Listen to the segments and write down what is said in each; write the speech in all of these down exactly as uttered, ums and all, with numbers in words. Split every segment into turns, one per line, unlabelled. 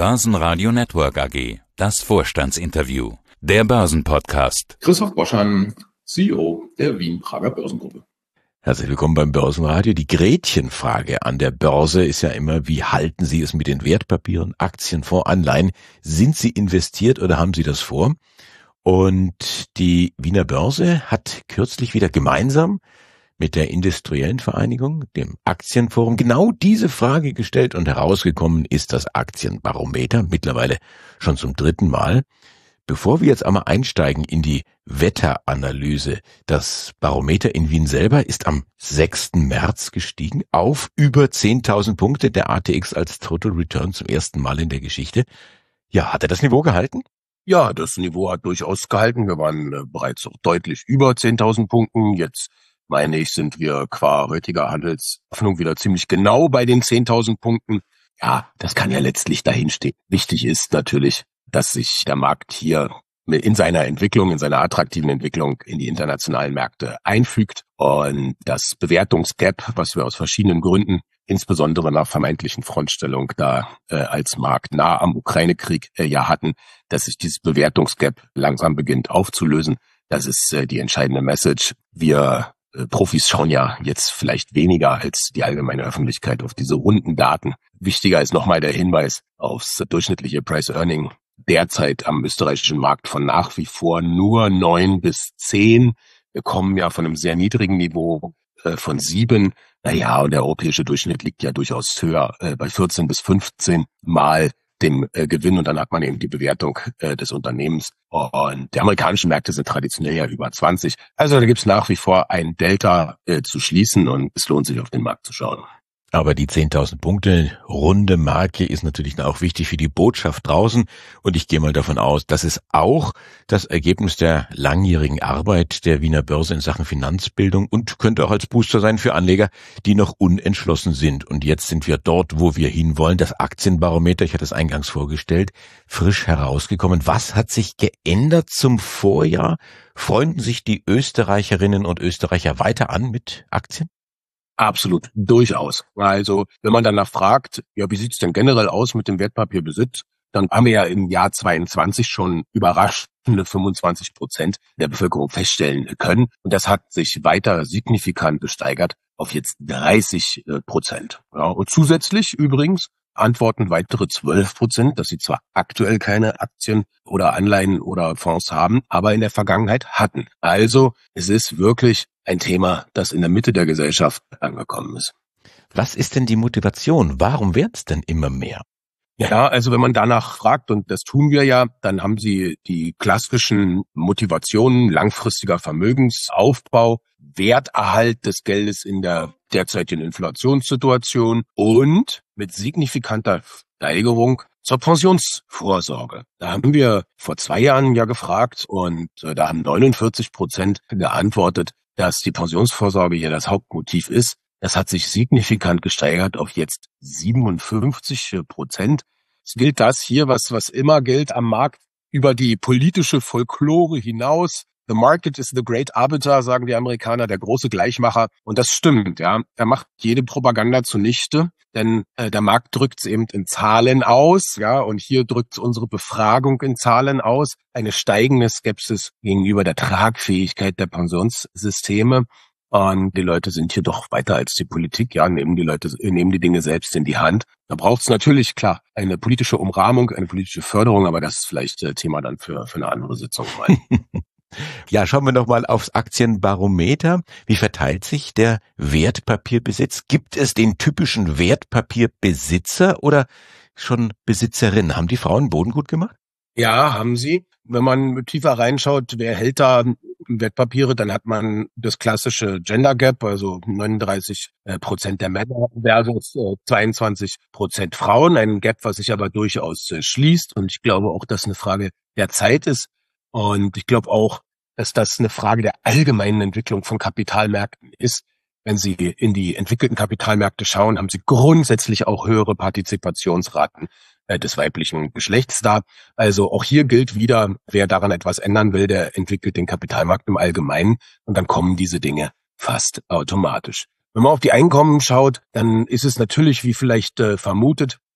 Börsenradio Network A G. Das Vorstandsinterview. Der Börsenpodcast.
Christoph Boschan, C E O der Wien-Prager Börsengruppe.
Herzlich willkommen beim Börsenradio. Die Gretchenfrage an der Börse ist ja immer, wie halten Sie es mit den Wertpapieren, Aktien, Fonds, Anleihen? Sind Sie investiert oder haben Sie das vor? Und die Wiener Börse hat kürzlich wieder gemeinsam mit der Industriellen Vereinigung, dem Aktienforum, genau diese Frage gestellt und herausgekommen ist das Aktienbarometer, mittlerweile schon zum dritten Mal. Bevor wir jetzt einmal einsteigen in die Wetteranalyse, das Barometer in Wien selber ist am sechsten März gestiegen auf über zehntausend Punkte, der A T X als Total Return zum ersten Mal in der Geschichte. Ja, hat er das Niveau gehalten?
Ja, das Niveau hat durchaus gehalten. Wir waren äh, bereits auch deutlich über zehntausend Punkten. Jetzt, meine ich, sind wir qua heutiger Handelsöffnung wieder ziemlich genau bei den zehntausend Punkten. Ja, das kann ja letztlich dahinstehen. Wichtig ist natürlich, dass sich der Markt hier in seiner Entwicklung, in seiner attraktiven Entwicklung in die internationalen Märkte einfügt und das Bewertungsgap, was wir aus verschiedenen Gründen, insbesondere nach vermeintlichen Frontstellung da äh, als Markt nah am Ukraine-Krieg äh, ja hatten, dass sich dieses Bewertungsgap langsam beginnt aufzulösen. Das ist äh, die entscheidende Message. Wir äh, Profis schauen ja jetzt vielleicht weniger als die allgemeine Öffentlichkeit auf diese runden Daten. Wichtiger ist nochmal der Hinweis aufs durchschnittliche Price-Earning derzeit am österreichischen Markt von nach wie vor nur neun bis zehn. Wir kommen ja von einem sehr niedrigen Niveau äh, von sieben. Naja, und der europäische Durchschnitt liegt ja durchaus höher, äh, bei vierzehn bis fünfzehn Mal dem äh, Gewinn. Und dann hat man eben die Bewertung äh, des Unternehmens. Und die amerikanischen Märkte sind traditionell ja über zwanzig. Also da gibt es nach wie vor ein Delta äh, zu schließen und es lohnt sich, auf den Markt zu schauen.
Aber die zehntausend Punkte runde Marke ist natürlich auch wichtig für die Botschaft draußen. Und ich gehe mal davon aus, das ist auch das Ergebnis der langjährigen Arbeit der Wiener Börse in Sachen Finanzbildung und könnte auch als Booster sein für Anleger, die noch unentschlossen sind. Und jetzt sind wir dort, wo wir hinwollen. Das Aktienbarometer, ich hatte es eingangs vorgestellt, frisch herausgekommen. Was hat sich geändert zum Vorjahr? Freunden sich die Österreicherinnen und Österreicher weiter an mit Aktien?
Absolut, durchaus. Also wenn man danach fragt, ja, wie sieht's denn generell aus mit dem Wertpapierbesitz, dann haben wir ja im Jahr zweiundzwanzig schon überraschende fünfundzwanzig Prozent der Bevölkerung feststellen können. Und das hat sich weiter signifikant gesteigert auf jetzt dreißig Prozent. Ja, und zusätzlich übrigens antworten weitere zwölf Prozent, dass sie zwar aktuell keine Aktien oder Anleihen oder Fonds haben, aber in der Vergangenheit hatten. Also es ist wirklich ein Thema, das in der Mitte der Gesellschaft angekommen ist.
Was ist denn die Motivation? Warum wird es denn immer mehr?
Ja, also wenn man danach fragt, und das tun wir ja, dann haben Sie die klassischen Motivationen, langfristiger Vermögensaufbau, Werterhalt des Geldes in der derzeitigen Inflationssituation und mit signifikanter Steigerung zur Pensionsvorsorge. Da haben wir vor zwei Jahren ja gefragt und äh, da haben neunundvierzig Prozent geantwortet, dass die Pensionsvorsorge hier das Hauptmotiv ist. Das hat sich signifikant gesteigert auf jetzt siebenundfünfzig Prozent. Es gilt das hier, was, was immer gilt am Markt, über die politische Folklore hinaus. The market is the great arbiter, sagen die Amerikaner, der große Gleichmacher. Und das stimmt, ja. Er macht jede Propaganda zunichte, denn äh, der Markt drückt es eben in Zahlen aus, ja. Und hier drückt unsere Befragung in Zahlen aus. Eine steigende Skepsis gegenüber der Tragfähigkeit der Pensionssysteme. Und die Leute sind hier doch weiter als die Politik, ja, nehmen die Leute, nehmen die Dinge selbst in die Hand. Da braucht es natürlich, klar, eine politische Umrahmung, eine politische Förderung, aber das ist vielleicht äh, Thema dann für, für eine andere Sitzung mal.
Ja, schauen wir noch mal aufs Aktienbarometer. Wie verteilt sich der Wertpapierbesitz? Gibt es den typischen Wertpapierbesitzer oder schon Besitzerin? Haben die Frauen Boden gut gemacht?
Ja, haben sie. Wenn man tiefer reinschaut, wer hält da Wertpapiere, dann hat man das klassische Gender Gap, also neununddreißig Prozent der Männer versus zweiundzwanzig Prozent Frauen. Ein Gap, was sich aber durchaus schließt. Und ich glaube auch, dass eine Frage der Zeit ist. Und ich glaube auch, dass das eine Frage der allgemeinen Entwicklung von Kapitalmärkten ist. Wenn Sie in die entwickelten Kapitalmärkte schauen, haben Sie grundsätzlich auch höhere Partizipationsraten äh, des weiblichen Geschlechts da. Also auch hier gilt wieder, wer daran etwas ändern will, der entwickelt den Kapitalmarkt im Allgemeinen und dann kommen diese Dinge fast automatisch. Wenn man auf die Einkommen schaut, dann ist es natürlich, wie vielleicht äh, vermutet,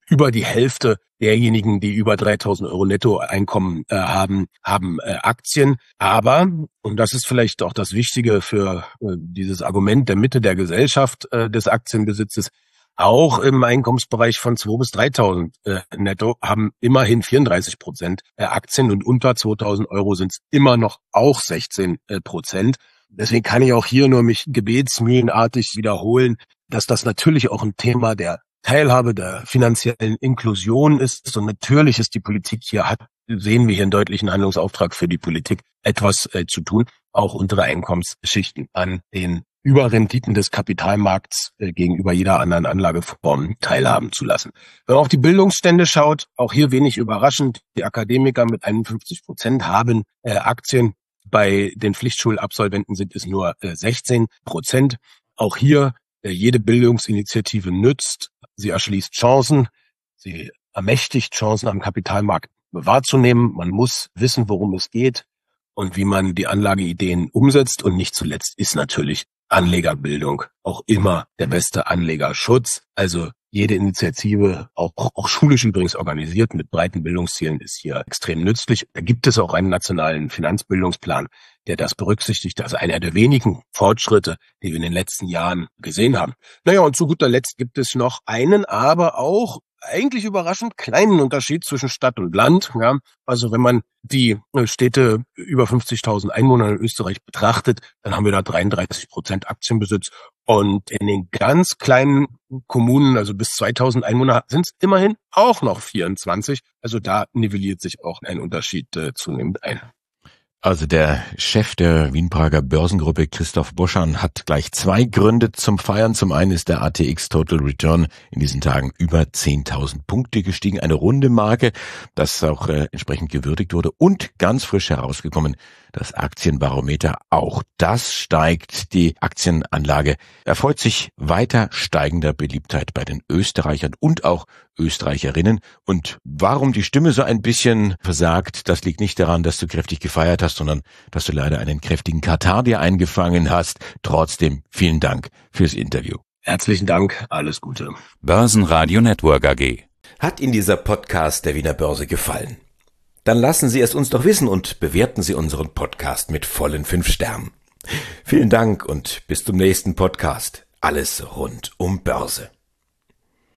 über die Hälfte derjenigen, die über dreitausend Euro Nettoeinkommen äh, haben, haben äh, Aktien. Aber, und das ist vielleicht auch das Wichtige für äh, dieses Argument der Mitte der Gesellschaft äh, des Aktienbesitzes, auch im Einkommensbereich von zweitausend bis dreitausend äh, netto haben immerhin vierunddreißig Prozent äh, Aktien und unter zweitausend Euro sind es immer noch auch sechzehn Prozent. Deswegen kann ich auch hier nur mich gebetsmühlenartig wiederholen, dass das natürlich auch ein Thema der Teilhabe, der finanziellen Inklusion ist. Und natürlich ist die Politik hier, hat, sehen wir hier einen deutlichen Handlungsauftrag für die Politik, etwas äh, zu tun, auch untere Einkommensschichten an den Überrenditen des Kapitalmarkts äh, gegenüber jeder anderen Anlageform teilhaben zu lassen. Wenn man auf die Bildungsstände schaut, auch hier wenig überraschend, die Akademiker mit einundfünfzig Prozent haben äh, Aktien. Bei den Pflichtschulabsolventen sind es nur äh, sechzehn Prozent. Auch hier äh, jede Bildungsinitiative nützt. Sie erschließt Chancen. Sie ermächtigt Chancen am Kapitalmarkt wahrzunehmen. Man muss wissen, worum es geht und wie man die Anlageideen umsetzt. Und nicht zuletzt ist natürlich Anlegerbildung auch immer der beste Anlegerschutz. Also jede Initiative, auch, auch schulisch übrigens organisiert, mit breiten Bildungszielen, ist hier extrem nützlich. Da gibt es auch einen nationalen Finanzbildungsplan, der das berücksichtigt. Also einer der wenigen Fortschritte, die wir in den letzten Jahren gesehen haben. Naja, und zu guter Letzt gibt es noch einen, aber auch eigentlich überraschend kleinen Unterschied zwischen Stadt und Land. Ja, also wenn man die Städte über fünfzigtausend Einwohner in Österreich betrachtet, dann haben wir da dreiunddreißig Prozent Aktienbesitz. Und in den ganz kleinen Kommunen, also bis zweitausend Einwohner, sind es immerhin auch noch vierundzwanzig. Also da nivelliert sich auch ein Unterschied äh, zunehmend ein.
Also der Chef der Wienprager Börsengruppe, Christoph Boschan, hat gleich zwei Gründe zum Feiern. Zum einen ist der A T X Total Return in diesen Tagen über zehntausend Punkte gestiegen. Eine runde Marke, das auch äh, entsprechend gewürdigt wurde. Und ganz frisch herausgekommen, das Aktienbarometer. Auch das steigt. Die Aktienanlage erfreut sich weiter steigender Beliebtheit bei den Österreichern und auch Österreicherinnen. Und warum die Stimme so ein bisschen versagt, das liegt nicht daran, dass du kräftig gefeiert hast, sondern dass du leider einen kräftigen Katar dir eingefangen hast. Trotzdem vielen Dank fürs Interview.
Herzlichen Dank, alles Gute.
Börsenradio Network A G.
Hat Ihnen dieser Podcast der Wiener Börse gefallen? Dann lassen Sie es uns doch wissen und bewerten Sie unseren Podcast mit vollen fünf Sternen. Vielen Dank und bis zum nächsten Podcast. Alles rund um Börse.